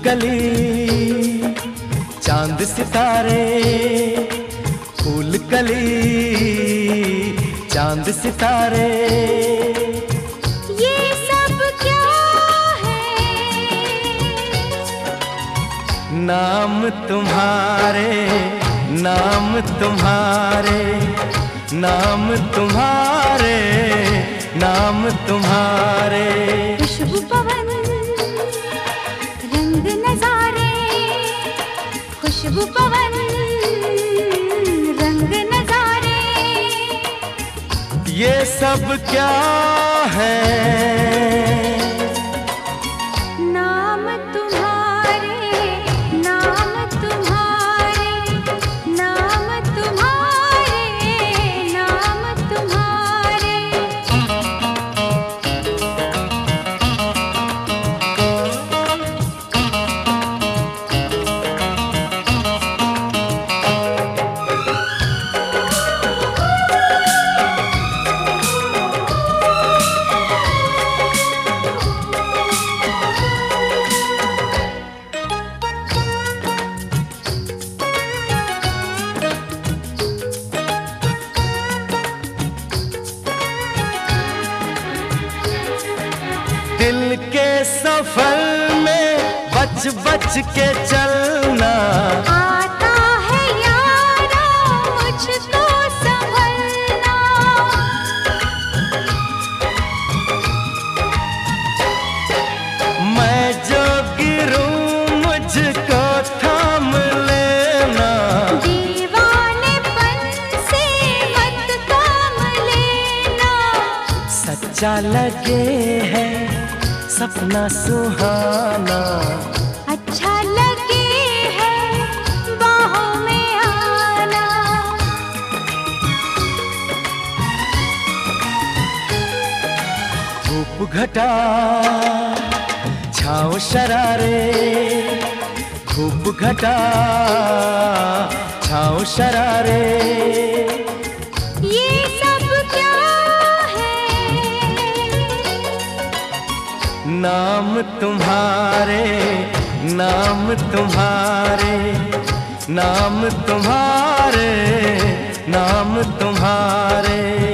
कली चांद सितारे, फूल कली चांद सितारे, ये सब क्या है? नाम तुम्हारे, नाम तुम्हारे, नाम तुम्हारे, नाम तुम्हारे। खुशबू पवन रंग नजारे, खुशबू पवन रंग नजारे, ये सब क्या है? नाम तुम्हारे, नाम तुम्हारे, नाम तुम्हारे, नाम तुम्हारे। दिल के सफर में बच बच के चलना, आता है यारा मुझको संभलना, मैं जो गिरूं मुझको थाम लेना, दीवानेपन से मत काम लेना, सच्चा लगे है सपना सुहाना, अच्छा लगे है बाहों में आना, धूप घटा छाँव शरारे, धूप घटा छाँव शरारे, ये सब क्या है? नाम तुम्हारे, नाम तुम्हारे, नाम तुम्हारे, नाम तुम्हारे।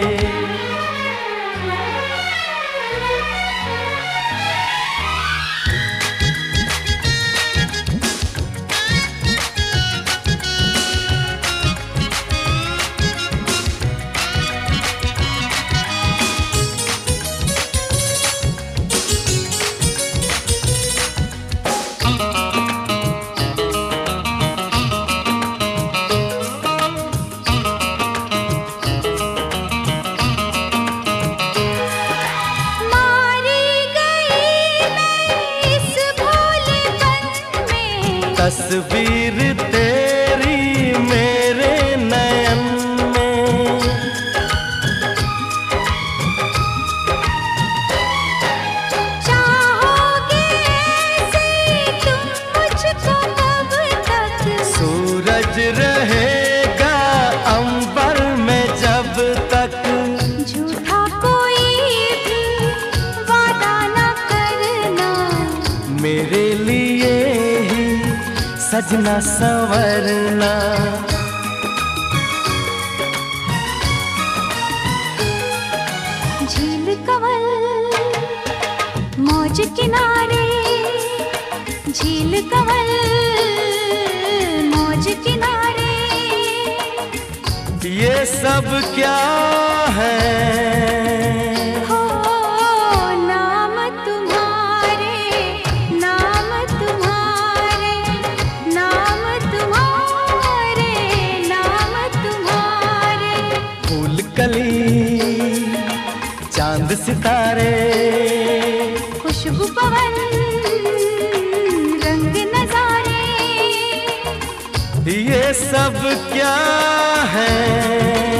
तस्वीर तेरी मेरे नयन में, चाहोगे ऐसे तुम मुझको कब तक, सूरज रहेगा अंबर में जब तक, झूठा कोई भी वादा न करना, मेरे लिए ही सजना संवरना, झील कंवल मौज किनारे, झील कंवल मौज किनारे, ये सब क्या है? हो नाम तुम्हारे, नाम तुम्हारे, नाम तुम्हारे, नाम तुम्हारे, फूल कली चांद सितारे, खुशबू पवन रंग नजारे, ये सब क्या है?